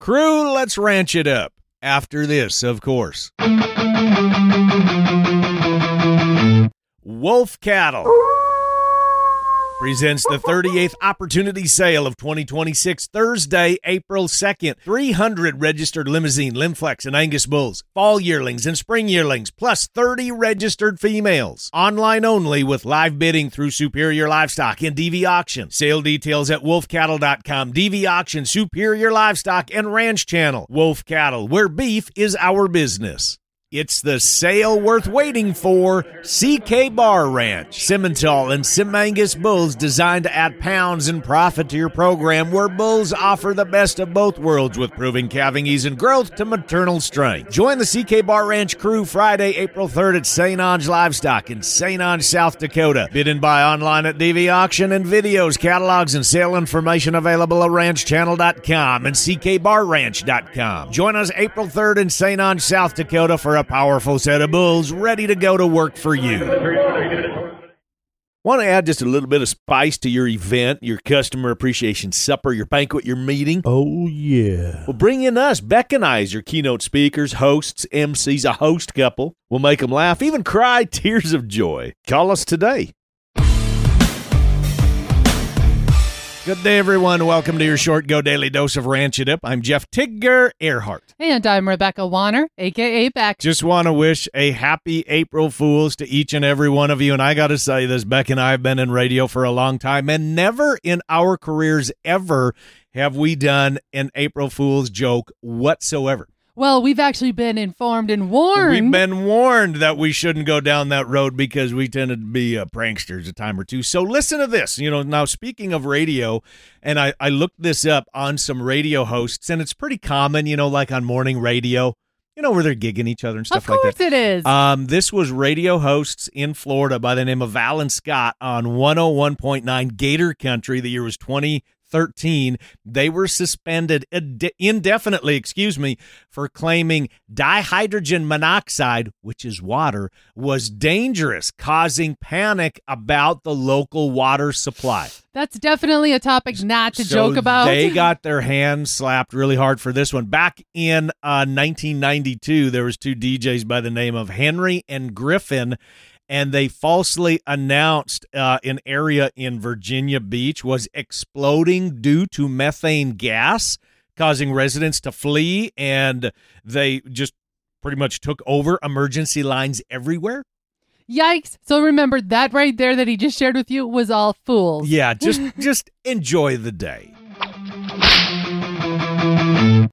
Crew, let's ranch it up. After this, of course. Wolf Cattle presents the 38th opportunity sale of 2026, Thursday, April 2nd. 300 registered Limousine, Limflex, and Angus bulls, fall yearlings and spring yearlings, plus 30 registered females. Online only with live bidding through Superior Livestock and DV Auction. Sale details at wolfcattle.com. DV Auction, Superior Livestock, and Ranch Channel. Wolf Cattle, where beef is our business. It's the sale worth waiting for. CK Bar Ranch. Simmental and Sim Angus bulls designed to add pounds and profit to your program, where bulls offer the best of both worlds with proving calving ease and growth to maternal strength. Join the CK Bar Ranch crew Friday, April 3rd at St. Ange Livestock in St. Ange, South Dakota. Bid and buy online at DV Auction, and videos, catalogs, and sale information available at ranchchannel.com and ckbarranch.com. Join us April 3rd in St. Ange, South Dakota for a powerful set of bulls ready to go to work for you. Want to add just a little bit of spice to your event, your customer appreciation supper, your banquet, your meeting? Oh, yeah. Well, bring in us, Beck and I, as your keynote speakers, hosts, MCs, a host couple. We'll make them laugh, even cry tears of joy. Call us today. Good day, everyone. Welcome to your Short Go Daily Dose of Ranch It Up. I'm Jeff Tigger Earhart. And I'm Rebecca Warner, a.k.a. Beck. Just want to wish a happy April Fools to each and every one of you. And I got to say this, Beck and I have been in radio for a long time, and never in our careers ever have we done an April Fool's joke whatsoever. Well, we've actually been informed and warned. We've been warned that we shouldn't go down that road because we tended to be pranksters a time or two. So listen to this. Now speaking of radio, and I looked this up on some radio hosts, and it's pretty common, like on morning radio, where they're gigging each other and stuff like that. Of course it is. This was radio hosts in Florida by the name of Val and Scott on 101.9 Gator Country. The year was 2013. They were suspended indefinitely, for claiming dihydrogen monoxide, which is water, was dangerous, causing panic about the local water supply. That's definitely a topic not to joke about. They got their hands slapped really hard for this one. Back in 1992, there was two DJs by the name of Henry and Griffin, and they falsely announced an area in Virginia Beach was exploding due to methane gas, causing residents to flee, and they just pretty much took over emergency lines everywhere. Yikes. So remember, that right there that he just shared with you was all fools. Yeah, just enjoy the day.